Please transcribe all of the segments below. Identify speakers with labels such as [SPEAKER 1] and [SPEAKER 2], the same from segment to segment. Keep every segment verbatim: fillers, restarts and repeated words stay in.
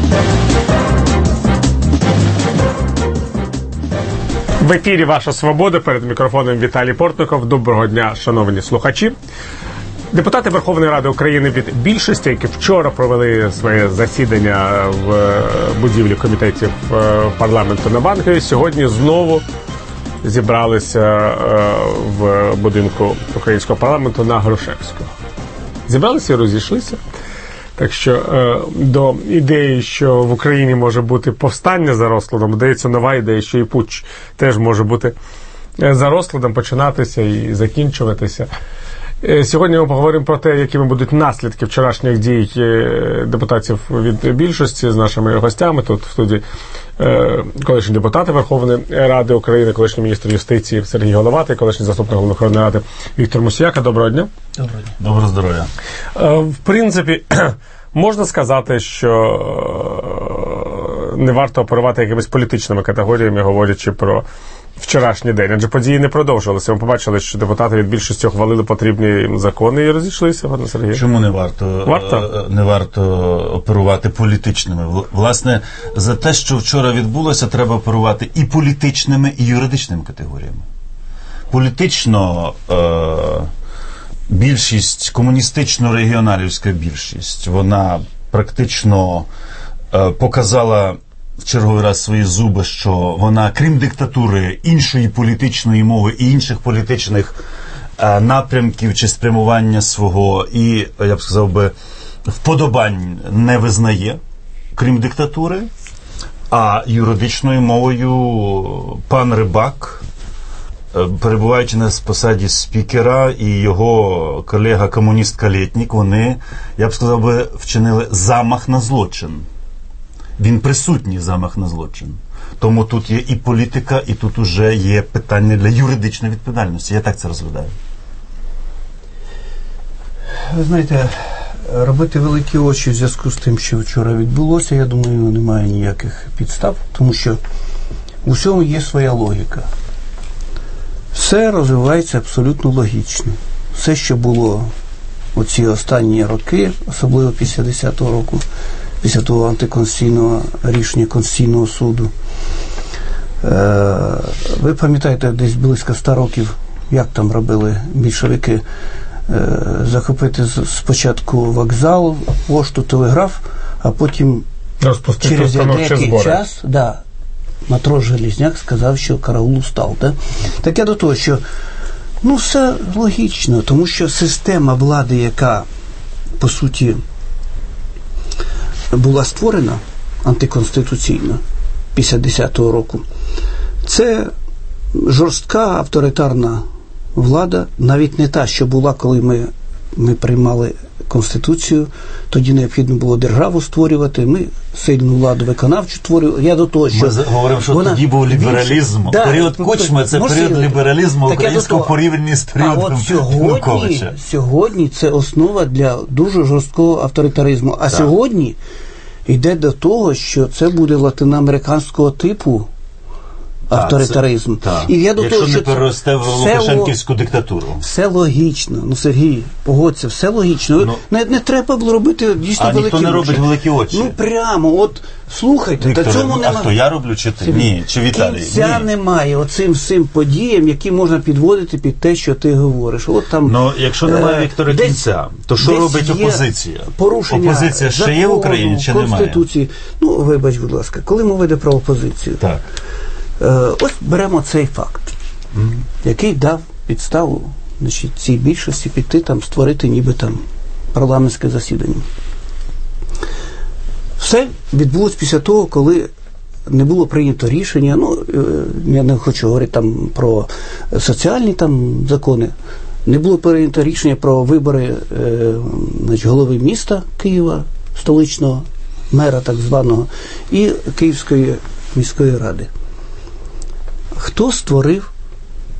[SPEAKER 1] В ефірі «Ваша свобода», перед мікрофоном Віталій Портников. Доброго дня, шановні слухачі. Депутати Верховної Ради України від більшості, які вчора провели своє засідання в будівлі комітетів парламенту на Банковій, сьогодні знову зібралися в будинку українського парламенту на Грушевського. Зібралися і розійшлися. Так що е, до ідеї, що в Україні може бути повстання за розкладом, дається нова ідея, що і путч теж може бути за розкладом, починатися і закінчуватися. Е, сьогодні ми поговоримо про те, якими будуть наслідки вчорашніх дій депутатів від більшості з нашими гостями. Тут в студії е, колишні депутати Верховної Ради України, колишній міністр юстиції Сергій Головатий, колишній заступник голови Верховної Ради Віктор Мусіяка. Доброго дня.
[SPEAKER 2] Доброго дня.
[SPEAKER 3] Доброго здоров'я.
[SPEAKER 1] Е, в принципі, можна сказати, що не варто оперувати якимись політичними категоріями, говорячи про вчорашній день. Адже події не продовжувалися. Ми побачили, що депутати від більшості ухвалили потрібні закони і розійшлися, пане Сергію.
[SPEAKER 3] Чому не варто,
[SPEAKER 1] варто?
[SPEAKER 3] не варто оперувати політичними? Власне, за те, що вчора відбулося, треба оперувати і політичними, і юридичними категоріями. Політично е- більшість, комуністично-регіоналівська більшість, вона практично е, показала в черговий раз свої зуби, що вона, крім диктатури, іншої політичної мови і інших політичних е, напрямків чи спрямування свого і, я б сказав би, вподобань не визнає, крім диктатури. А юридичною мовою пан Рибак, перебуваючи на посаді спікера, і його колега-комуніст Калєтнік, вони, я б сказав би, вчинили замах на злочин. Він присутній замах на злочин. Тому тут є і політика, і тут уже є питання для юридичної відповідальності. Я так це розглядаю.
[SPEAKER 2] Ви знаєте, робити великі очі в зв'язку з тим, що вчора відбулося, я думаю, немає ніяких підстав, тому що у всьому є своя логіка. Все розвивається абсолютно логічно. Все, що було оці останні роки, особливо після десятого року, після того антиконституційного рішення Конституційного суду. Е, ви пам'ятаєте, десь близько ста років, як там робили більшовики, е, захопити спочатку вокзал, пошту, телеграф, а потім
[SPEAKER 1] розпустити
[SPEAKER 2] через деякий
[SPEAKER 1] збори.
[SPEAKER 2] час, да, матрос Железняк сказав, що караул устав. Да? Так я до того, що ну все логічно, тому що система влади, яка по суті була створена антиконституційно після десятого року, це жорстка авторитарна влада, навіть не та, що була, коли ми, ми приймали Конституцію, тоді необхідно було державу створювати, ми сильну владу виконавчу створювали. Я до того, що...
[SPEAKER 3] Ми говоримо, що
[SPEAKER 2] вона...
[SPEAKER 3] тоді був лібералізм.
[SPEAKER 2] Да,
[SPEAKER 3] період Кучми – це період лібералізму українського порівняно з періодом Януковича.
[SPEAKER 2] Сьогодні це основа для дуже жорсткого авторитаризму. А так. Сьогодні йде до того, що це буде латиноамериканського типу авторитаризм.
[SPEAKER 3] Так,
[SPEAKER 2] і я до
[SPEAKER 3] якщо
[SPEAKER 2] того,
[SPEAKER 3] не переросте в Лукашенківську диктатуру.
[SPEAKER 2] Все логічно. Ну, Сергій, погодься, все логічно. Ну, не, не треба було робити дійсно
[SPEAKER 3] а
[SPEAKER 2] великі очі.
[SPEAKER 3] А ніхто не робить великі очі.
[SPEAKER 2] Ну, прямо, от, слухайте,
[SPEAKER 3] Віктор,
[SPEAKER 2] та цьому
[SPEAKER 3] а
[SPEAKER 2] немає.
[SPEAKER 3] хто, я роблю чи ти?
[SPEAKER 2] Сергій,
[SPEAKER 3] Ні, чи Віталій?
[SPEAKER 2] Кінця
[SPEAKER 3] Ні.
[SPEAKER 2] немає оцим всім подіям, які можна підводити під те, що ти говориш. От там,
[SPEAKER 3] ну, якщо немає,
[SPEAKER 2] е,
[SPEAKER 3] Віктора,
[SPEAKER 2] десь,
[SPEAKER 3] кінця, то що робить опозиція?
[SPEAKER 2] Порушення
[SPEAKER 3] опозиція ще
[SPEAKER 2] закону,
[SPEAKER 3] є в Україні, чи немає?
[SPEAKER 2] Конституції. Ну, вибач, будь ласка, коли мова йде про опозицію.
[SPEAKER 3] Так.
[SPEAKER 2] Ось беремо цей факт, mm. який дав підставу, значить, цій більшості піти там, створити ніби там парламентське засідання. Все відбулося після того, коли не було прийнято рішення, ну, я не хочу говорити там про соціальні там закони, не було прийнято рішення про вибори е, значить, голови міста Києва, столичного мера так званого, і Київської міської ради. Хто створив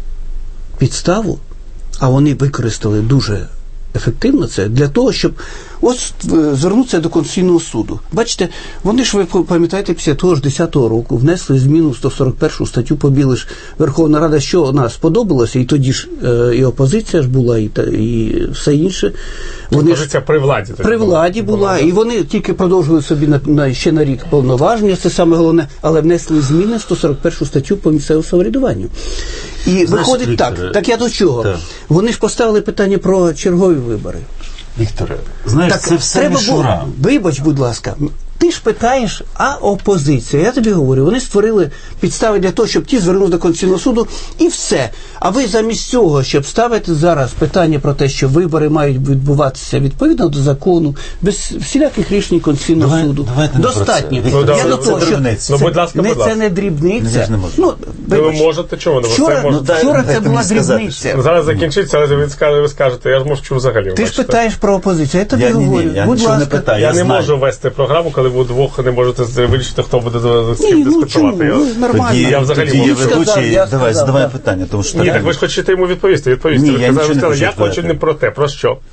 [SPEAKER 2] підставу, а вони використали дуже ефективно це, для того, щоб Ось е, звернутися до Конституційного суду. Бачите, вони ж, ви пам'ятаєте, після того ж десятого року внесли зміну в сто сорок першу статтю, побіли ж Верховна Рада, що нас сподобалося, і тоді ж е, і опозиція ж була, і, та, і все інше.
[SPEAKER 1] Вони опозиція ж, при владі.
[SPEAKER 2] При владі була, була, і вони тільки продовжували собі на, на, ще на рік повноваження, це саме головне, але внесли зміни в сто сорок першу статтю по місцевому самоврядуванню. І знаєш, виходить Вікторе, так, так я до чого? Так. Вони ж поставили питання про чергові вибори.
[SPEAKER 3] Вікторе, знаєш, так, це все мішура.
[SPEAKER 2] Вибач, будь ласка, ти ж питаєш, а опозиція, я тобі говорю, вони створили підстави для того, щоб ті звернулися до Конституційного суду, і все. А ви замість цього, щоб ставити зараз питання про те, що вибори мають відбуватися відповідно до закону, без всіляких рішень Конституційного
[SPEAKER 3] Давай,
[SPEAKER 2] суду,
[SPEAKER 3] достатньо.
[SPEAKER 2] Ну, я до того, що
[SPEAKER 1] ну,
[SPEAKER 2] це,
[SPEAKER 1] будь ласка,
[SPEAKER 2] не,
[SPEAKER 1] будь ласка.
[SPEAKER 2] це не дрібниця.
[SPEAKER 3] Не
[SPEAKER 2] Ну,
[SPEAKER 1] ви можете, чому?
[SPEAKER 2] Вчора,
[SPEAKER 1] ну,
[SPEAKER 2] дай, вчора дай, це була дрібниця.
[SPEAKER 1] Ну, зараз закінчиться, але ви скажете, ви скажете, я ж мовчу взагалі.
[SPEAKER 2] Ти ж питаєш про опозицію, я тобі
[SPEAKER 3] я,
[SPEAKER 2] говорю.
[SPEAKER 3] Ні, ні, я
[SPEAKER 2] будь ласка.
[SPEAKER 3] Не питаю,
[SPEAKER 1] я,
[SPEAKER 3] я
[SPEAKER 1] не
[SPEAKER 3] знаю.
[SPEAKER 1] можу вести програму, коли ви двох не можете вирішити, хто буде з ким
[SPEAKER 2] ні, ну,
[SPEAKER 1] дискутувати.
[SPEAKER 2] Ну, нормально.
[SPEAKER 3] Тоді,
[SPEAKER 1] я взагалі
[SPEAKER 3] тоді
[SPEAKER 1] можу.
[SPEAKER 3] ведучий,
[SPEAKER 2] сказав,
[SPEAKER 3] давай,
[SPEAKER 2] сказав,
[SPEAKER 3] задавай
[SPEAKER 2] так.
[SPEAKER 3] питання. Тому що
[SPEAKER 1] Ні,
[SPEAKER 3] так,
[SPEAKER 1] так ви ж хочете йому відповісти. відповісти.
[SPEAKER 3] Ні,
[SPEAKER 1] ви
[SPEAKER 3] я,
[SPEAKER 1] сказали,
[SPEAKER 3] не
[SPEAKER 1] сказали,
[SPEAKER 3] хочу
[SPEAKER 1] я хочу не про те, про що?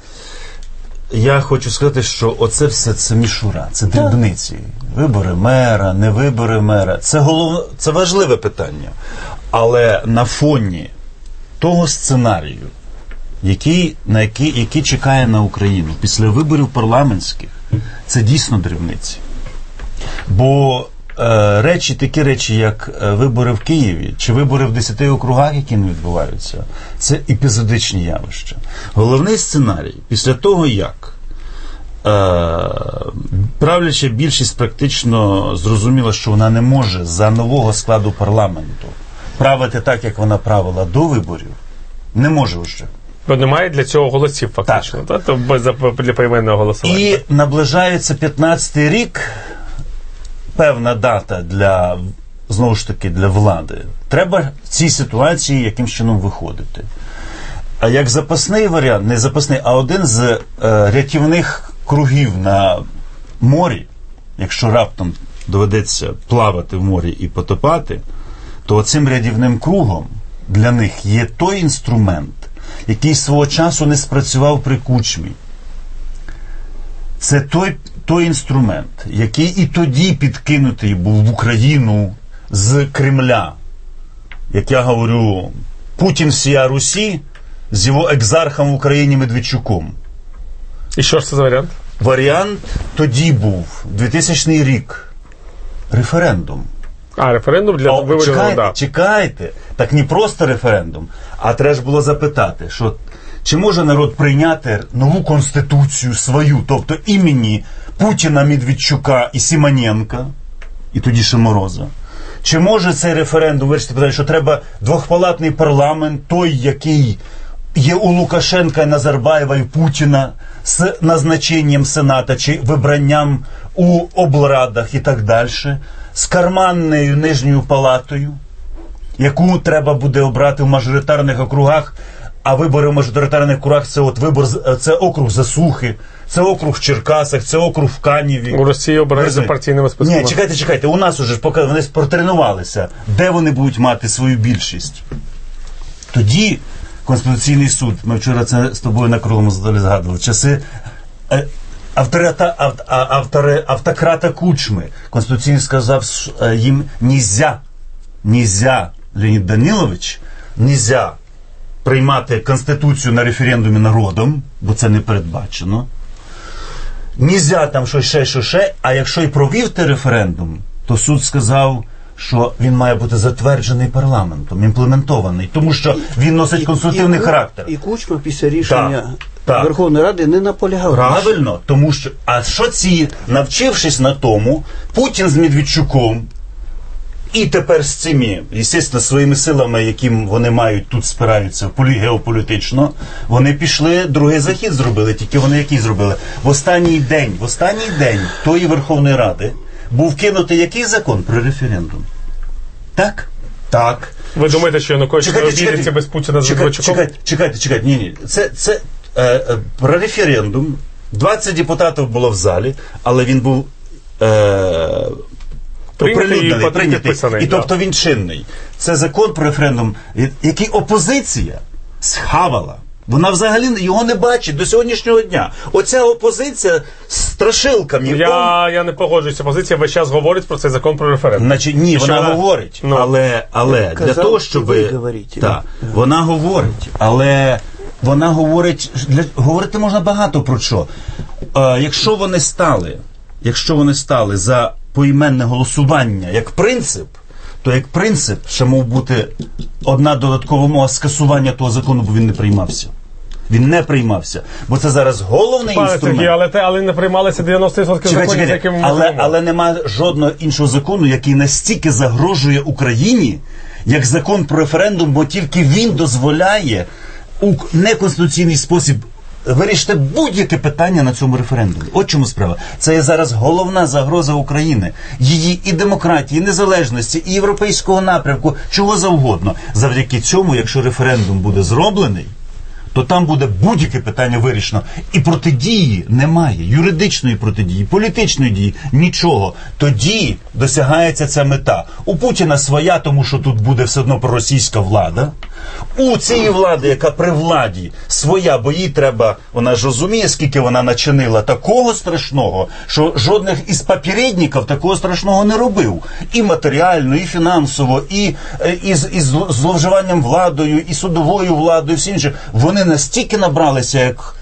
[SPEAKER 3] Я хочу сказати, що оце все це мішура, це дрібниці. Вибори мера, не вибори мера. Це головне, це важливе питання. Але на фоні того сценарію, який, на який, який чекає на Україну після виборів парламентських, це дійсно дрібниці. Бо е, речі, такі речі, як е, вибори в Києві, чи вибори в десяти округах, які не відбуваються, це епізодичні явища. Головний сценарій, після того, як е, правляча більшість практично зрозуміла, що вона не може за нового складу парламенту правити так, як вона правила до виборів, не може вже.
[SPEAKER 1] Бо немає для цього голосів, фактично. Так. Та? То для поіменного голосування.
[SPEAKER 3] І наближається п'ятнадцятий рік, певна дата для, знову ж таки, для влади. Треба в цій ситуації яким чином виходити. А як запасний варіант, не запасний, а один з е, рятівних кругів на морі, якщо раптом доведеться плавати в морі і потопати, то цим рятівним кругом для них є той інструмент, який свого часу не спрацював при Кучмі. Це той, той інструмент, який і тоді підкинутий був в Україну з Кремля. Як я говорю, Путін всія Русі з його екзархом в Україні Медведчуком.
[SPEAKER 1] І що ж це за варіант?
[SPEAKER 3] Варіант тоді був, двохтисячний рік, референдум.
[SPEAKER 1] А, референдум для виборів,
[SPEAKER 3] чекайте,
[SPEAKER 1] да.
[SPEAKER 3] чекайте. Так не просто референдум, а треба ж було запитати, що чи може народ прийняти нову конституцію свою, тобто імені Путіна, Медведчука і Симоненка, і тоді ще Мороза. Чи може цей референдум вирішити питання, що треба двохпалатний парламент, той, який є у Лукашенка, Назарбаєва і Путіна, з назначенням Сената чи вибранням у облрадах і так далі, з карманною нижньою палатою, яку треба буде обрати в мажоритарних округах, а вибори в мажоритарних округах це от вибор, це округ Засухи, це округ в Черкасах, це округ в Каніві.
[SPEAKER 1] У Росії обираються партійними списками.
[SPEAKER 3] Ні, чекайте, чекайте, у нас уже поки вони протренувалися, де вони будуть мати свою більшість. Тоді Конституційний суд, ми вчора це з тобою на круглому столі згадували, часи авторита, авт, автори, автократа Кучми. Конституційний сказав їм нельзя, нельзя, Леонід Данилович, нельзя приймати Конституцію на референдумі народом, бо це не передбачено. Нельзя там щось ще, що ще, а якщо і провів той референдум, то суд сказав, що він має бути затверджений парламентом, імплементований, тому що він носить конструктивний
[SPEAKER 2] і,
[SPEAKER 3] характер.
[SPEAKER 2] І Кучма після рішення
[SPEAKER 3] так, так.
[SPEAKER 2] Верховної Ради не наполягав.
[SPEAKER 3] Правильно, тому що, а що ці, навчившись на тому, Путін з Медведчуком, і тепер з цими, звісно, своїми силами, яким вони мають тут спираються геополітично, вони пішли, другий захід зробили, тільки вони який зробили? В останній день, в останній день тої Верховної Ради був кинутий який закон про референдум? Так? Так.
[SPEAKER 1] Ви думаєте, що Янукович не обійдеться без Путіна з Медведчуком?
[SPEAKER 3] Чекайте, чекайте, чекайте, ні, ні. Це, це е, е, про референдум. двадцять депутатів було в залі, але він був е,
[SPEAKER 1] прийнятий,
[SPEAKER 3] прийнятий.
[SPEAKER 1] І,
[SPEAKER 3] і тобто він чинний. Це закон про референдум, який опозиція схавала. Вона взагалі його не бачить до сьогоднішнього дня. Оця опозиція з страшилками.
[SPEAKER 1] Я, я не погоджуюся. Опозиція весь час говорить про цей закон про референдум.
[SPEAKER 3] Значить, ні, вона, вона говорить,
[SPEAKER 1] ну,
[SPEAKER 3] але, але для того, щоб...
[SPEAKER 2] Ви говорите,
[SPEAKER 3] та,
[SPEAKER 2] да.
[SPEAKER 3] Вона говорить, але вона говорить... Для, говорити можна багато про що. Е, якщо вони стали, якщо вони стали за поіменне голосування як принцип, то як принцип ще мав бути одна додаткова мова скасування того закону, бо він не приймався. Він не приймався. Бо це зараз головний
[SPEAKER 1] Пане
[SPEAKER 3] інструмент.
[SPEAKER 1] Сергій, але, те, але не приймалися дев'яносто відсотків
[SPEAKER 3] Чекай,
[SPEAKER 1] законів,
[SPEAKER 3] чекай,
[SPEAKER 1] з якими ми
[SPEAKER 3] але,
[SPEAKER 1] живемо.
[SPEAKER 3] але немає жодного іншого закону, який настільки загрожує Україні, як закон про референдум, бо тільки він дозволяє у неконституційний спосіб вирішити будь-яке питання на цьому референдумі. От чому справа. Це є зараз головна загроза України. Її і демократії, і незалежності, і європейського напрямку, чого завгодно. Завдяки цьому, якщо референдум буде зроблений, то там буде будь-яке питання вирішено. І протидії немає. Юридичної протидії, політичної дії, нічого. Тоді досягається ця мета. У Путіна своя, тому що тут буде все одно проросійська влада. У цієї влади, яка при владі, своя, бо їй треба, вона ж розуміє, скільки вона начинила такого страшного, що жодних із попередників такого страшного не робив. І матеріально, і фінансово, і, і, і з зловживанням владою, і судовою владою, і всі інше. Вони настільки набралися, як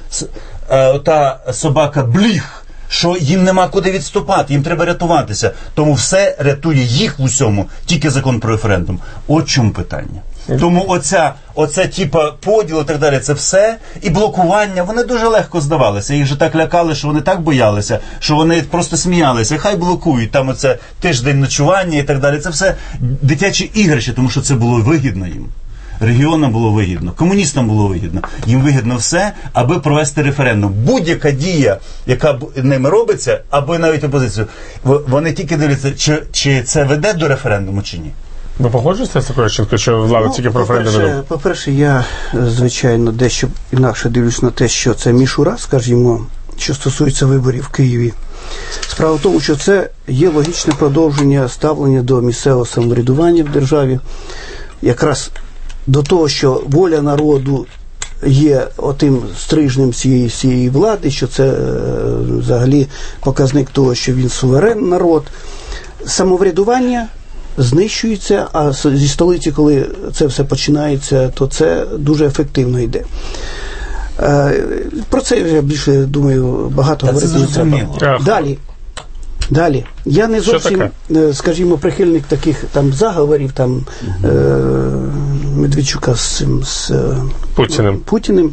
[SPEAKER 3] е, та собака Бліх, що їм нема куди відступати, їм треба рятуватися. Тому все рятує їх в усьому, тільки закон про референдум. От чому питання. Тому оця, оця типа поділ і так далі, це все, і блокування, вони дуже легко здавалися. Їх же так лякали, що вони так боялися, що вони просто сміялися. Хай блокують, там оце тиждень ночування і так далі. Це все дитячі ігрища, тому що це було вигідно їм. Регіонам було вигідно, комуністам було вигідно. Їм вигідно все, аби провести референдум. Будь-яка дія, яка б ними робиться, або навіть опозицію, вони тільки дивляться, чи, чи це веде до референдуму, чи ні.
[SPEAKER 1] Ви погоджуєтеся з такою чіткою, що влада
[SPEAKER 2] Ну,
[SPEAKER 1] тільки про референдум
[SPEAKER 2] по-перше,
[SPEAKER 1] веде?
[SPEAKER 2] по-перше, я, звичайно, дещо інакше дивлюсь на те, що це мішура, скажімо, що стосується виборів в Києві. Справа в тому, що це є логічне продовження ставлення до місцевого самоврядування в державі. Якраз до того, що воля народу є отим стрижнем цієї, цієї влади, що це е, взагалі показник того, що він суверен народ. Самоврядування знищується, а зі столиці, коли це все починається, то це дуже ефективно йде. Е, про це я більше, думаю, багато
[SPEAKER 3] Та
[SPEAKER 2] говорити не треба. Далі. Далі. Я не зовсім, скажімо, прихильник таких там заговорів, там угу. е- Медведчука з цим з
[SPEAKER 1] Путіним.
[SPEAKER 2] Путіним.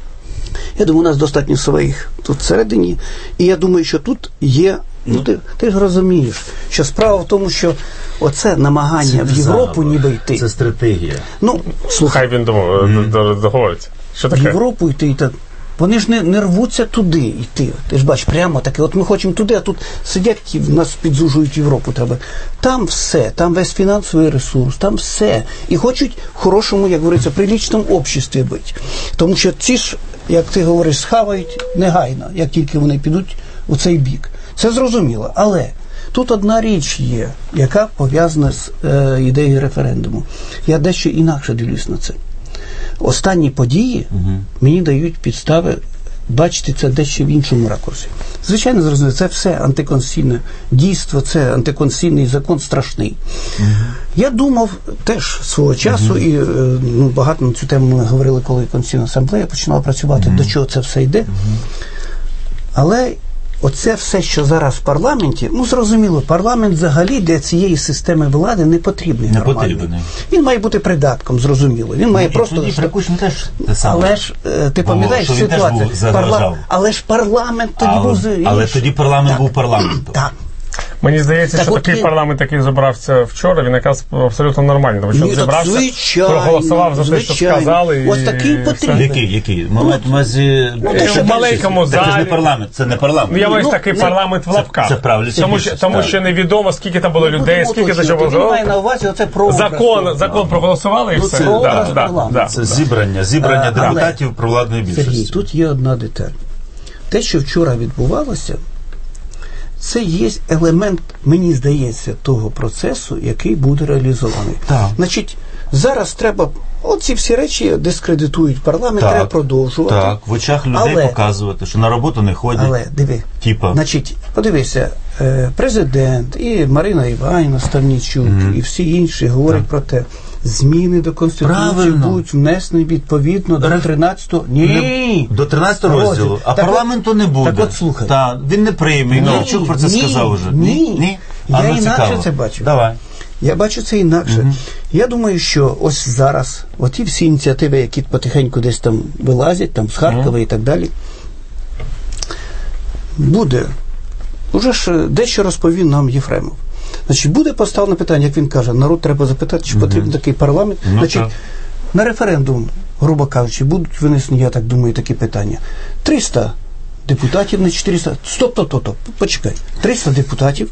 [SPEAKER 2] Я думаю, у нас достатньо своїх тут всередині. І я думаю, що тут є, ну ти, ти ж розумієш, що справа в тому, що оце намагання це в Європу заговор. Ніби йти.
[SPEAKER 3] Це стратегія.
[SPEAKER 2] Ну, слухай.
[SPEAKER 1] Хай він mm. договориться. Що таке?
[SPEAKER 2] В Європу йти і так. Вони ж не, не рвуться туди йти. Ти ж бачиш, прямо таке, от ми хочемо туди, а тут сидять, нас підзужують Європу треба. Там все, там весь фінансовий ресурс, там все. І хочуть в хорошому, як говориться, прилічному обществі бути. Тому що ці ж, як ти говориш, схавають негайно, як тільки вони підуть у цей бік. Це зрозуміло. Але тут одна річ є, яка пов'язана з е, ідеєю референдуму. Я дещо інакше дивлюсь на це. Останні події угу. мені дають підстави бачити це дещо в іншому ракурсі. Звичайно, зрозуміло, це все антиконституційне дійство, це антиконституційний закон страшний. Угу. Я думав теж свого часу, угу. і ну, багато на цю тему ми говорили, коли Конституційна асамблея починала працювати, угу. до чого це все йде. Угу. Але оце все, що зараз в парламенті, ну, зрозуміло, парламент взагалі для цієї системи влади не потрібний. Не потрібний. Він має бути придатком, зрозуміло. Він має
[SPEAKER 3] ну,
[SPEAKER 2] просто...
[SPEAKER 3] Тоді Прикушин теж те саме.
[SPEAKER 2] Але ж, ти пам'ятаєш ситуацію? Парла... Але ж парламент тоді
[SPEAKER 3] але,
[SPEAKER 2] був...
[SPEAKER 3] Але тоді парламент так. був парламентом.
[SPEAKER 2] Так.
[SPEAKER 1] Мені здається, так що такий він... парламент, який зібрався вчора, він якраз абсолютно нормальний. Тому що зібрався, звичайно, проголосував за те, що сказали.
[SPEAKER 2] Ось такий потрібен.
[SPEAKER 3] Який? Який? Мазі...
[SPEAKER 1] Ну, в маленькому залі.
[SPEAKER 3] Це ж не парламент, це не парламент.
[SPEAKER 1] Ну, я маю ну, такий не... парламент в лапках.
[SPEAKER 3] Це, це правильно.
[SPEAKER 1] Тому, що, тому що невідомо, скільки там було ну, людей, скільки за що було.
[SPEAKER 2] Має на увазі, оце прообраз.
[SPEAKER 1] Закон, закон проголосували і
[SPEAKER 2] ну,
[SPEAKER 1] все.
[SPEAKER 2] Це,
[SPEAKER 1] да, да, да,
[SPEAKER 3] це зібрання, зібрання а, депутатів але, провладної більшості.
[SPEAKER 2] Сергій, тут є одна деталь. Те, що вчора відбувалося, це є елемент, мені здається, того процесу, який буде реалізований.
[SPEAKER 3] Так.
[SPEAKER 2] Значить, Зараз треба, оці всі речі дискредитують парламент,
[SPEAKER 3] Так,
[SPEAKER 2] треба продовжувати.
[SPEAKER 3] Так, в очах людей
[SPEAKER 2] Але-
[SPEAKER 3] показувати, що на роботу не ходять.
[SPEAKER 2] Але, диви,
[SPEAKER 3] Типа.
[SPEAKER 2] значить, подивися, е, президент і Марина Іванівна Ставнічук, і всі інші говорять про те, зміни до Конституції
[SPEAKER 3] Правильно.
[SPEAKER 2] будуть внесені відповідно до тринадцятого... Ні!
[SPEAKER 3] До тринадцятого розділу. А
[SPEAKER 2] Так от-
[SPEAKER 3] парламенту не буде.
[SPEAKER 2] Так от слухай.
[SPEAKER 3] Та, він не прийме. І
[SPEAKER 2] Ні,
[SPEAKER 3] Новачук про це
[SPEAKER 2] ні,
[SPEAKER 3] сказав уже.
[SPEAKER 2] ні.
[SPEAKER 3] Ні?
[SPEAKER 2] Я
[SPEAKER 3] А, ну,
[SPEAKER 2] інакше
[SPEAKER 3] цікаво.
[SPEAKER 2] це бачу.
[SPEAKER 3] Давай.
[SPEAKER 2] Я бачу це інакше. Я думаю, що ось зараз оті всі ініціативи, які потихеньку десь там вилазять, там з Харкова і так далі, буде. Уже ж дещо розповів нам Єфремов. Значить, буде поставлено питання, як він каже, народ треба запитати, чи потрібен такий парламент.
[SPEAKER 3] Ну,
[SPEAKER 2] Значить,
[SPEAKER 3] так.
[SPEAKER 2] на референдум, грубо кажучи, будуть винесені, я так думаю, такі питання. триста депутатів, не чотириста. Стоп, стоп, стоп, стоп, почекай. триста депутатів,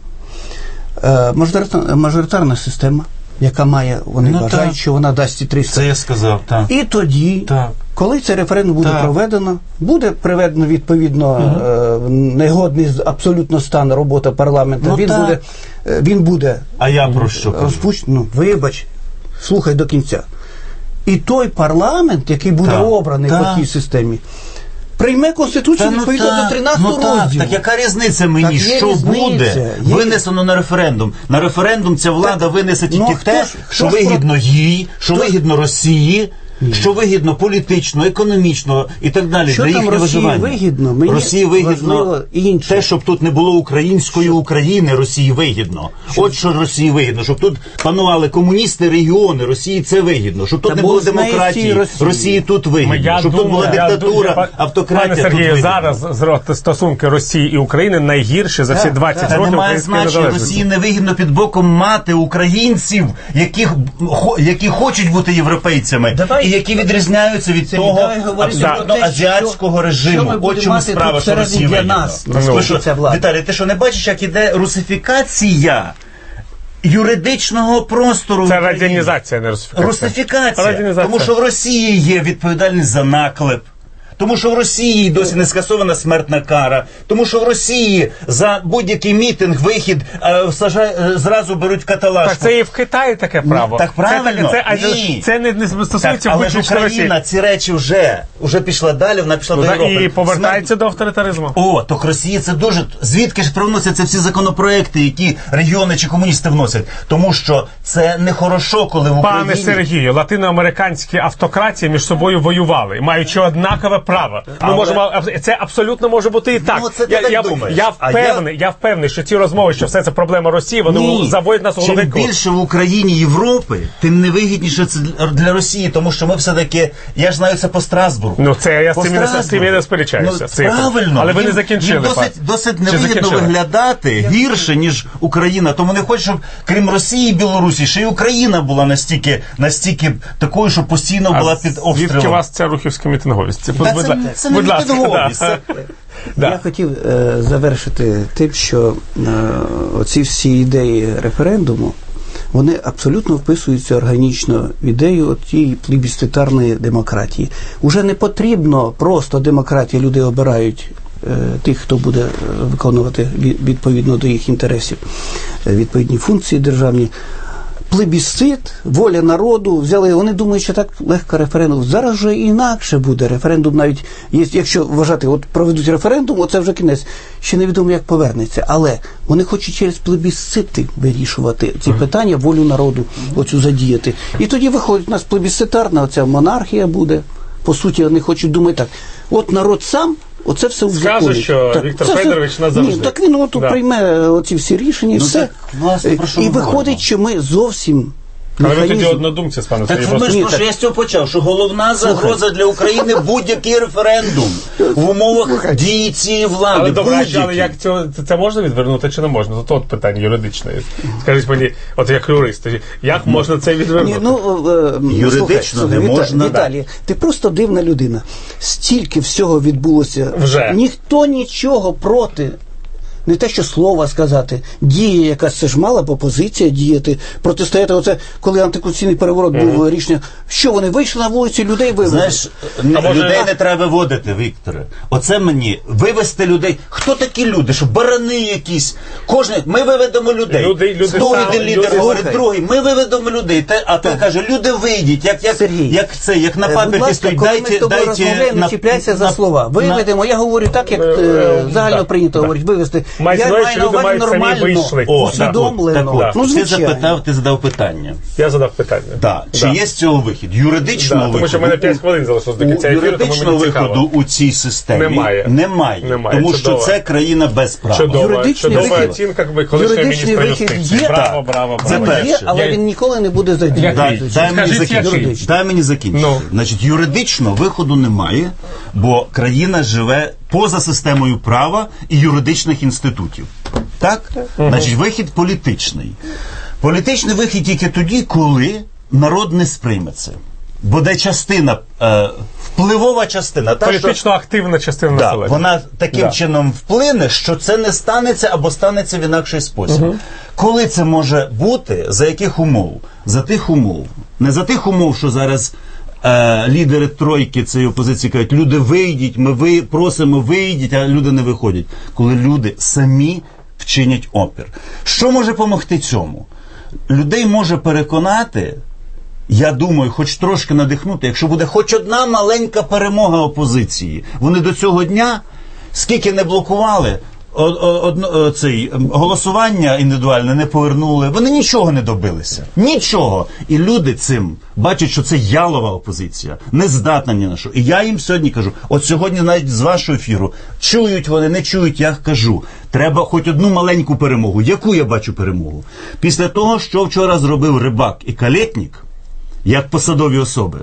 [SPEAKER 2] е, мажоритарна, мажоритарна система, яка має, вони
[SPEAKER 3] Ну,
[SPEAKER 2] вважають,
[SPEAKER 3] так.
[SPEAKER 2] що вона дасть ці триста.
[SPEAKER 3] Це я сказав, так.
[SPEAKER 2] І тоді,
[SPEAKER 3] Так.
[SPEAKER 2] коли цей референдум буде
[SPEAKER 3] Так.
[SPEAKER 2] проведено, буде приведено відповідно е, негодний з- абсолютно стан роботи парламенту.
[SPEAKER 3] Ну,
[SPEAKER 2] він
[SPEAKER 3] так.
[SPEAKER 2] буде, е, він буде
[SPEAKER 3] А я про що кажу?
[SPEAKER 2] розпущений. Ну, вибач, слухай до кінця. І той парламент, який буде
[SPEAKER 3] Так.
[SPEAKER 2] обраний
[SPEAKER 3] Так.
[SPEAKER 2] по тій системі, прийме Конституцію
[SPEAKER 3] Та, ну,
[SPEAKER 2] відповідно
[SPEAKER 3] так,
[SPEAKER 2] до тринадцятого
[SPEAKER 3] ну, так,
[SPEAKER 2] розділу.
[SPEAKER 3] так яка різниця мені,
[SPEAKER 2] Так, є
[SPEAKER 3] що
[SPEAKER 2] різниця,
[SPEAKER 3] буде
[SPEAKER 2] є-
[SPEAKER 3] винесено на референдум? На референдум ця влада
[SPEAKER 2] Так,
[SPEAKER 3] винесе тільки
[SPEAKER 2] ну, хто
[SPEAKER 3] те,
[SPEAKER 2] ж-
[SPEAKER 3] що
[SPEAKER 2] хто ж
[SPEAKER 3] вигідно їй, що
[SPEAKER 2] хто-
[SPEAKER 3] вигідно Росії, що вигідно політично, економічно і так далі.
[SPEAKER 2] Що
[SPEAKER 3] для
[SPEAKER 2] там
[SPEAKER 3] їхнього
[SPEAKER 2] Росії
[SPEAKER 3] виживання.
[SPEAKER 2] вигідно? Мені
[SPEAKER 3] Росії вигідно
[SPEAKER 2] важливо інше.
[SPEAKER 3] те, щоб тут не було української України, Росії вигідно. От що Росії вигідно, щоб тут панували комуністи, регіони, Росії це вигідно, щоб тут
[SPEAKER 2] Та
[SPEAKER 3] не
[SPEAKER 2] Бог
[SPEAKER 3] було
[SPEAKER 2] знає
[SPEAKER 3] демократії,
[SPEAKER 2] цієї Росії.
[SPEAKER 3] Росії тут вигідно,
[SPEAKER 1] Я
[SPEAKER 3] щоб тут була
[SPEAKER 1] думаю, я
[SPEAKER 3] диктатура,
[SPEAKER 1] думаю,
[SPEAKER 3] автократія
[SPEAKER 1] Пане
[SPEAKER 3] тут
[SPEAKER 1] Сергію,
[SPEAKER 3] вигідно.
[SPEAKER 1] зараз зро- стосунки Росії і України найгірші за всі
[SPEAKER 2] Так,
[SPEAKER 1] двадцять
[SPEAKER 3] Та
[SPEAKER 1] років
[SPEAKER 3] немає
[SPEAKER 1] української
[SPEAKER 3] значення,
[SPEAKER 1] незалежності.
[SPEAKER 3] Росії невигідно під боком мати українців, яких, хо- які хочуть бути європейцями,
[SPEAKER 2] Давай-
[SPEAKER 3] і які відрізняються від
[SPEAKER 2] Це
[SPEAKER 3] того
[SPEAKER 2] давай говорити
[SPEAKER 3] абсолютно
[SPEAKER 2] про те,
[SPEAKER 3] азіатського
[SPEAKER 2] що-
[SPEAKER 3] режиму.
[SPEAKER 2] що ми
[SPEAKER 3] От
[SPEAKER 2] будемо
[SPEAKER 3] чому
[SPEAKER 2] мати
[SPEAKER 3] справа,
[SPEAKER 2] тут
[SPEAKER 3] що Росії
[SPEAKER 2] всередині для
[SPEAKER 3] вигідно.
[SPEAKER 2] нас,
[SPEAKER 3] Ну,
[SPEAKER 2] наскільки
[SPEAKER 3] що,
[SPEAKER 2] ця влада.
[SPEAKER 3] Віталій, ти що не бачиш, як іде русифікація юридичного простору?
[SPEAKER 1] Це
[SPEAKER 3] в Україні?
[SPEAKER 1] радянізація, не русифікація.
[SPEAKER 3] Русифікація.
[SPEAKER 1] Радянізація.
[SPEAKER 3] Тому що в Росії є відповідальність за наклеп. Тому що в Росії досі не скасована смертна кара. Тому що в Росії за будь-який мітинг, вихід е, сажа- е, зразу беруть каталажку.
[SPEAKER 1] Так це і в Китаї таке право.
[SPEAKER 3] так правильно.
[SPEAKER 1] Це, таке- це,
[SPEAKER 3] Ні.
[SPEAKER 1] це не, не
[SPEAKER 3] Так,
[SPEAKER 1] стосується
[SPEAKER 3] але ж
[SPEAKER 1] виключно
[SPEAKER 3] Україна
[SPEAKER 1] Росії.
[SPEAKER 3] ці речі вже, вже пішла далі, вона пішла
[SPEAKER 1] Ну,
[SPEAKER 3] до
[SPEAKER 1] да,
[SPEAKER 3] Європи.
[SPEAKER 1] і повертається до авторитаризму.
[SPEAKER 3] О, то Росії це дуже. Звідки ж привносяться всі законопроекти, які регіони чи комуністи вносять? Тому що це не хорошо, коли в Україні...
[SPEAKER 1] Пане Сергію, латиноамериканські автократії між собою воювали, маючи однакове право. Ми
[SPEAKER 3] Але-
[SPEAKER 1] можемо це абсолютно може бути і так.
[SPEAKER 3] Ну, це ти
[SPEAKER 1] я,
[SPEAKER 3] так
[SPEAKER 1] я,
[SPEAKER 3] думаєш.
[SPEAKER 1] я
[SPEAKER 3] А
[SPEAKER 1] впевнений, я... впевнений, що ці розмови, що все це проблема Росії, вони
[SPEAKER 3] Ні.
[SPEAKER 1] заводять нас у
[SPEAKER 3] Чим
[SPEAKER 1] голови.
[SPEAKER 3] більше в Україні Європи, тим невигідніше це для- для Росії, тому що ми все-таки, я ж знаю це по Страсбургу.
[SPEAKER 1] Ну це я з
[SPEAKER 3] По
[SPEAKER 1] цим, не- з цим я не
[SPEAKER 3] Страсбургу.
[SPEAKER 1] сперечаюся.
[SPEAKER 3] Ну,
[SPEAKER 1] Це-
[SPEAKER 3] правильно.
[SPEAKER 1] Але ви не
[SPEAKER 3] Їм-
[SPEAKER 1] закінчили.
[SPEAKER 3] їм досить,
[SPEAKER 1] пан.
[SPEAKER 3] досить
[SPEAKER 1] Чи
[SPEAKER 3] невигідно
[SPEAKER 1] закінчили?
[SPEAKER 3] виглядати гірше, ніж Україна. Тому не хочу, щоб крім Росії і Білорусі, ще й Україна була настільки, настільки такою, що постійно була під
[SPEAKER 1] Звідки у
[SPEAKER 3] обстрілом.
[SPEAKER 1] вас ця рухівська мітинговість? Це,
[SPEAKER 3] Та
[SPEAKER 1] будь,
[SPEAKER 3] це-
[SPEAKER 1] ла-
[SPEAKER 3] це не
[SPEAKER 1] будь ласка,
[SPEAKER 3] мітинговість,
[SPEAKER 1] да.
[SPEAKER 3] це-
[SPEAKER 1] Да.
[SPEAKER 2] Я хотів е, завершити тим, що е, оці всі ідеї референдуму, вони абсолютно вписуються органічно в ідею тієї плебісцитарної демократії. Уже не потрібно просто демократія, люди обирають е, тих, хто буде е, виконувати ві- відповідно до їх інтересів е, відповідні функції державні. Плебісцит, воля народу взяли, вони думають, що так легко референдум. Зараз вже інакше буде. Референдум навіть, є, якщо вважати, от проведуть референдум, оце вже кінець, ще невідомо, як повернеться. Але вони хочуть через плебісцити вирішувати ці питання, волю народу оцю задіяти. І тоді виходить у нас плебісцитарна оця монархія буде. По суті, вони хочуть думати так, от народ сам, оце все узаконить.
[SPEAKER 1] що
[SPEAKER 2] Так,
[SPEAKER 1] Віктор
[SPEAKER 2] це все-
[SPEAKER 1] Федорович назавжди.
[SPEAKER 2] Ні, так він от
[SPEAKER 1] Да.
[SPEAKER 2] прийме оці всі рішення і
[SPEAKER 3] Ну,
[SPEAKER 2] все.
[SPEAKER 3] так, власне, про що
[SPEAKER 2] І
[SPEAKER 3] ми
[SPEAKER 2] виходить,
[SPEAKER 3] говоримо?
[SPEAKER 2] що ми зовсім
[SPEAKER 1] Але ви тоді
[SPEAKER 2] механізм-
[SPEAKER 1] однодумці з паном
[SPEAKER 3] Так
[SPEAKER 1] Сергієм.
[SPEAKER 3] ми ж
[SPEAKER 2] Ні,
[SPEAKER 3] про що
[SPEAKER 2] так-
[SPEAKER 3] я з цього почав, що головна загроза для України будь-який референдум в умовах дії цієї влади.
[SPEAKER 1] Але добре,
[SPEAKER 3] будь-який.
[SPEAKER 1] але як цього це, це можна відвернути чи не можна? Тут от питання юридичне. Скажіть мені, от як юрист, як можна це відвернути?
[SPEAKER 2] Ні, ну, е,
[SPEAKER 3] Юридично
[SPEAKER 2] слухай,
[SPEAKER 3] не
[SPEAKER 2] Віта-
[SPEAKER 3] можна,
[SPEAKER 2] Віталій, ти просто дивна людина. Стільки всього відбулося.
[SPEAKER 1] Вже.
[SPEAKER 2] Ніхто нічого проти не те, що слова сказати, дія якась, це ж мала б опозиція діяти, протистояти. Оце, коли антиконституційний переворот mm-hmm. був рішення, що вони вийшли на вулицю, людей вивели.
[SPEAKER 3] Знаєш, не,
[SPEAKER 1] може...
[SPEAKER 3] людей не треба виводити, Вікторе. Оце мені, вивести людей. Хто такі люди? Що барани якісь? Кожен, ми виведемо людей.
[SPEAKER 1] Люди, люди
[SPEAKER 3] Сто
[SPEAKER 1] сам,
[SPEAKER 3] один лідер
[SPEAKER 1] люди,
[SPEAKER 3] говорить, другий, ми виведемо людей. Те, а той каже, люди вийдіть, як, як, як це, як на папірці стоїть, дайте,
[SPEAKER 2] коли ми
[SPEAKER 3] дайте,
[SPEAKER 2] не чіпляйся за
[SPEAKER 3] на,
[SPEAKER 2] слова. Виведемо, я говорю так, як е, загально
[SPEAKER 1] да,
[SPEAKER 2] прийнято
[SPEAKER 1] да.
[SPEAKER 2] говорити, вивести.
[SPEAKER 1] Мається
[SPEAKER 2] Я
[SPEAKER 1] на
[SPEAKER 2] маю на
[SPEAKER 1] увазі,
[SPEAKER 2] увазі
[SPEAKER 1] люди мають самі
[SPEAKER 2] нормально,
[SPEAKER 1] вийшли.
[SPEAKER 3] О,
[SPEAKER 2] усвідомлено.
[SPEAKER 3] так,
[SPEAKER 2] Ну,
[SPEAKER 3] ти
[SPEAKER 2] звичайно.
[SPEAKER 3] запитав, ти задав питання.
[SPEAKER 1] Я задав питання.
[SPEAKER 3] Да. Чи
[SPEAKER 1] Да.
[SPEAKER 3] є з цього вихід? Юридичного
[SPEAKER 1] Да,
[SPEAKER 3] виходу.
[SPEAKER 1] тому що в мене п'ять хвилин залишилось до кінця
[SPEAKER 3] У
[SPEAKER 1] ефіру, тому
[SPEAKER 3] юридичного
[SPEAKER 1] мені цікаво.
[SPEAKER 3] виходу у цій системі
[SPEAKER 1] Немає.
[SPEAKER 3] немає.
[SPEAKER 1] Немає.
[SPEAKER 3] Тому
[SPEAKER 1] Чудово.
[SPEAKER 3] що це країна без права.
[SPEAKER 1] Чудово.
[SPEAKER 2] Юридичний
[SPEAKER 1] Чудова
[SPEAKER 2] вихід-
[SPEAKER 1] оцінка, якби колишнього
[SPEAKER 2] юридичний
[SPEAKER 1] міністра
[SPEAKER 2] вихід
[SPEAKER 1] юстиції.
[SPEAKER 2] є.
[SPEAKER 1] Браво,
[SPEAKER 3] Так.
[SPEAKER 1] браво,
[SPEAKER 3] Це
[SPEAKER 1] браво.
[SPEAKER 2] Він є,
[SPEAKER 3] перше.
[SPEAKER 2] але
[SPEAKER 1] Я-
[SPEAKER 2] він ніколи не буде
[SPEAKER 1] Який?
[SPEAKER 3] Дай,
[SPEAKER 2] задіяти.
[SPEAKER 3] дай, мені
[SPEAKER 1] Скажіть,
[SPEAKER 3] закінчити.
[SPEAKER 1] який?
[SPEAKER 3] дай мені закінчити.
[SPEAKER 1] Ну.
[SPEAKER 3] Значить, юридично виходу немає, бо країна живе поза системою права і юридичних інститутів. Так? Значить, вихід політичний. Політичний вихід тільки тоді, коли народ не сприйме це. Бо де частина, е, впливова частина, та,
[SPEAKER 1] Політично
[SPEAKER 3] що,
[SPEAKER 1] активна частина
[SPEAKER 3] да,
[SPEAKER 1] населення.
[SPEAKER 3] вона таким
[SPEAKER 1] Да.
[SPEAKER 3] чином вплине, що це не станеться або станеться в інакший спосіб. Угу. Коли це може бути, за яких умов? За тих умов. Не за тих умов, що зараз е, лідери тройки цієї опозиції кажуть, люди вийдіть, ми ви, просимо вийдіть, а люди не виходять. Коли люди самі вчинять опір. Що може допомогти цьому? Людей може переконати, я думаю, хоч трошки надихнути, якщо буде хоч одна маленька перемога опозиції. Вони до цього дня, скільки не блокували, о, о, о, цей, голосування індивідуальне не повернули, вони нічого не добилися. Нічого. І люди цим бачать, що це ялова опозиція, не здатна ні на що. І я їм сьогодні кажу, от сьогодні навіть з вашого ефіру, чують вони, не чують, я кажу, треба хоч одну маленьку перемогу. Яку я бачу перемогу? Після того, що вчора зробив Рибак і Калєтнік, як посадові особи,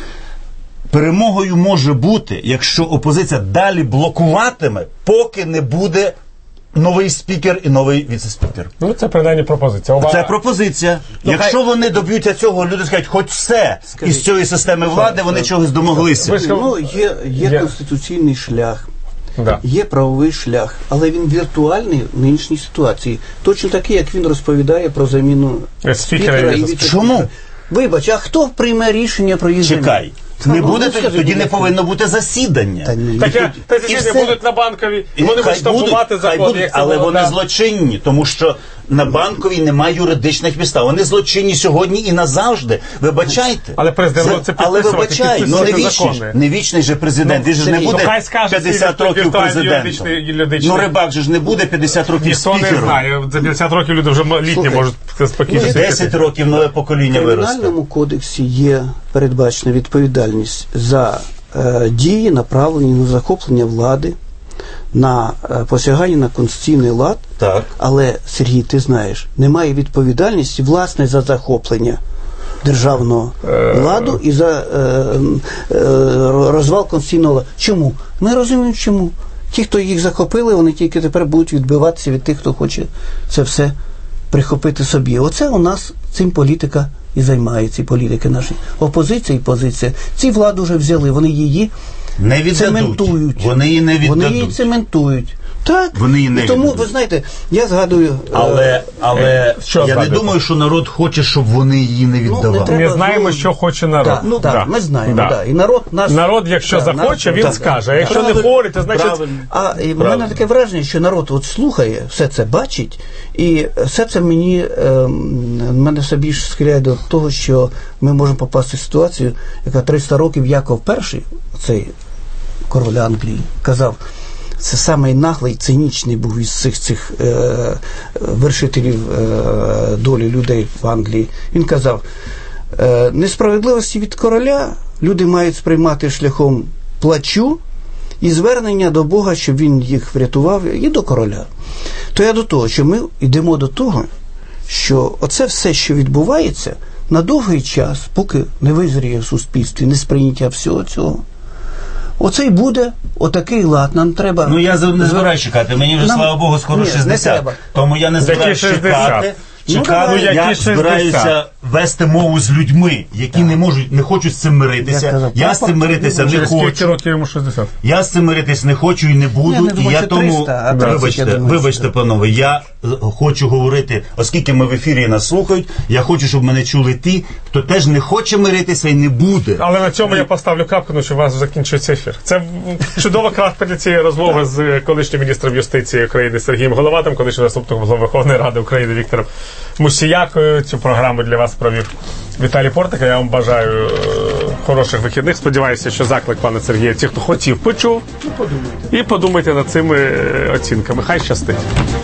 [SPEAKER 3] перемогою може бути, якщо опозиція далі блокуватиме, поки не буде новий спікер і новий віце-спікер.
[SPEAKER 1] Ну, це принаймні пропозиція. Увага.
[SPEAKER 3] Це пропозиція.
[SPEAKER 1] Ну,
[SPEAKER 3] якщо
[SPEAKER 1] хай...
[SPEAKER 3] вони доб'ються цього, люди скажуть, хоч все Скажіть, із цієї системи влади, вони чогось домоглися.
[SPEAKER 1] Ви сказали...
[SPEAKER 2] Ну, є, є
[SPEAKER 1] Я...
[SPEAKER 2] конституційний шлях.
[SPEAKER 1] Да.
[SPEAKER 2] Є правовий шлях, але він віртуальний в нинішній ситуації. Точно такий, як він розповідає про заміну
[SPEAKER 1] спікера,
[SPEAKER 2] спікера і віце-спікера.
[SPEAKER 3] Чому?
[SPEAKER 2] Вибач, а хто прийме рішення про їх заміну?
[SPEAKER 3] Чекай.
[SPEAKER 2] Та,
[SPEAKER 3] не
[SPEAKER 2] ну,
[SPEAKER 3] буде,
[SPEAKER 2] ну,
[SPEAKER 3] тоді, тоді не повинно бути засідання.
[SPEAKER 2] Та ні.
[SPEAKER 1] Так, я, та ці
[SPEAKER 3] все.
[SPEAKER 1] будуть на Банковій,
[SPEAKER 3] І
[SPEAKER 1] вони
[SPEAKER 3] хай
[SPEAKER 1] будуть штампувати
[SPEAKER 3] будуть, хай
[SPEAKER 1] закони,
[SPEAKER 3] будуть,
[SPEAKER 1] як це
[SPEAKER 3] але
[SPEAKER 1] було,
[SPEAKER 3] вони
[SPEAKER 1] да.
[SPEAKER 3] злочинні, тому що на Банковій немає юридичних підстав. Вони злочинні сьогодні і назавжди. Вибачайте.
[SPEAKER 1] Але президент
[SPEAKER 3] Це-
[SPEAKER 1] буде це
[SPEAKER 3] але
[SPEAKER 1] підписувати,
[SPEAKER 3] вибачай, ну не
[SPEAKER 1] підписувати
[SPEAKER 3] вічний, ж-
[SPEAKER 1] закони.
[SPEAKER 3] не вічний же президент. Він же ж не
[SPEAKER 2] Сергій,
[SPEAKER 3] буде
[SPEAKER 1] ну, хай скаже,
[SPEAKER 3] п'ятдесят
[SPEAKER 1] скільки
[SPEAKER 3] років
[SPEAKER 1] віртуальний
[SPEAKER 3] президентом.
[SPEAKER 1] юридичний- юридичний.
[SPEAKER 3] Ну Рибак же ж не буде п'ятдесят років
[SPEAKER 1] Ніхто не
[SPEAKER 3] спікером.
[SPEAKER 1] знає. За п'ятдесят років люди вже літні
[SPEAKER 2] Слухай,
[SPEAKER 1] можуть спокійно
[SPEAKER 2] ну,
[SPEAKER 1] сидіти.
[SPEAKER 3] десять років нове покоління
[SPEAKER 2] В
[SPEAKER 3] виросте.
[SPEAKER 2] Кримінальному кодексі є передбачена відповідальність за е, дії, направлені на захоплення влади, на е, посягання на конституційний лад.
[SPEAKER 3] Так.
[SPEAKER 2] Але, Сергій, ти знаєш, немає відповідальності, власне, за захоплення державного ладу і за е, е, розвал конституційного ладу. Чому? Ми розуміємо, чому. Ті, хто їх захопили, вони тільки тепер будуть відбиватися від тих, хто хоче це все прихопити собі. Оце у нас цим політика і займається, і політики наші. Опозиція і позиція. Ці владу вже взяли, вони її
[SPEAKER 3] Не віддадуть.
[SPEAKER 2] цементують.
[SPEAKER 3] Вони її не віддадуть.
[SPEAKER 2] Вони її цементують. Так.
[SPEAKER 3] Вони її не
[SPEAKER 2] і тому,
[SPEAKER 3] віддадуть.
[SPEAKER 2] ви знаєте, я згадую...
[SPEAKER 3] Але, але
[SPEAKER 1] Що
[SPEAKER 3] я не
[SPEAKER 1] згадуєте?
[SPEAKER 3] думаю, що народ хоче, щоб вони її не віддавали.
[SPEAKER 2] треба
[SPEAKER 1] Ми знаємо,
[SPEAKER 2] знову-
[SPEAKER 1] що хоче народ.
[SPEAKER 2] Так, ну так,
[SPEAKER 1] Да.
[SPEAKER 2] ми знаємо,
[SPEAKER 1] Да.
[SPEAKER 2] да. І народ наш...
[SPEAKER 1] Народ, якщо
[SPEAKER 2] Так,
[SPEAKER 1] захоче,
[SPEAKER 2] народ-
[SPEAKER 1] він
[SPEAKER 2] так,
[SPEAKER 1] скаже. А
[SPEAKER 2] так.
[SPEAKER 1] якщо не
[SPEAKER 3] Правильно.
[SPEAKER 1] говорить, то значить...
[SPEAKER 3] Правильно.
[SPEAKER 2] А і в
[SPEAKER 3] Правильно.
[SPEAKER 2] мене таке враження, що народ от слухає, все це бачить, і все це мені е, мене все більше схиляє до того, що ми можемо попасти в ситуацію, яка триста років Яков І, цей король Англії, казав, це самий наглий, цинічний був із цих цих е, вершителів е, долі людей в Англії. Він казав, е, несправедливості від короля люди мають сприймати шляхом плачу і звернення до Бога, щоб він їх врятував, і до короля. То я до того, що ми йдемо до того, що оце все, що відбувається, на довгий час, поки не визріє в суспільстві несприйняття всього цього, оце й буде отакий лад. Нам треба...
[SPEAKER 3] Ну я не збираюсь чекати. Мені вже,
[SPEAKER 2] Нам-
[SPEAKER 3] слава Богу, скоро
[SPEAKER 2] Ні, не
[SPEAKER 3] шістдесят.
[SPEAKER 2] треба.
[SPEAKER 3] Тому я не збираюсь
[SPEAKER 1] шістдесят?
[SPEAKER 3] чекати. чекати.
[SPEAKER 1] Ну,
[SPEAKER 3] я
[SPEAKER 1] які
[SPEAKER 3] збираюся
[SPEAKER 1] шістдесят.
[SPEAKER 3] вести мову з людьми, які не можуть, не хочуть з цим миритися.
[SPEAKER 2] Я
[SPEAKER 3] Я,
[SPEAKER 2] казав,
[SPEAKER 3] з цим миритися не
[SPEAKER 1] Через скільки
[SPEAKER 3] хочу.
[SPEAKER 1] років йому шістдесят?
[SPEAKER 3] Я з цим миритись не хочу і не буду.
[SPEAKER 2] Я не думаю,
[SPEAKER 3] і я
[SPEAKER 2] що
[SPEAKER 3] тому
[SPEAKER 2] триста, а тридцять,
[SPEAKER 3] вибачте,
[SPEAKER 2] я думаю,
[SPEAKER 3] вибачте,
[SPEAKER 2] що-
[SPEAKER 3] панове, я е, хочу говорити, оскільки ми в ефірі і нас слухають, я хочу, щоб мене чули ті, хто теж не хоче миритися і не буде.
[SPEAKER 1] Але на цьому я поставлю крапку, тому що у вас закінчується ефір. Це чудова крапка для цієї розмови з колишнім міністром юстиції України Сергієм Головатим, колишнім заступником голови Верховної Ради України Віктором Мусіякою. Цю програму для вас провів Віталій Портник. Я вам бажаю е, хороших вихідних. Сподіваюся, що заклик пана Сергія, ті, хто хотів, почув. І подумайте над цими е, оцінками. Хай щастить.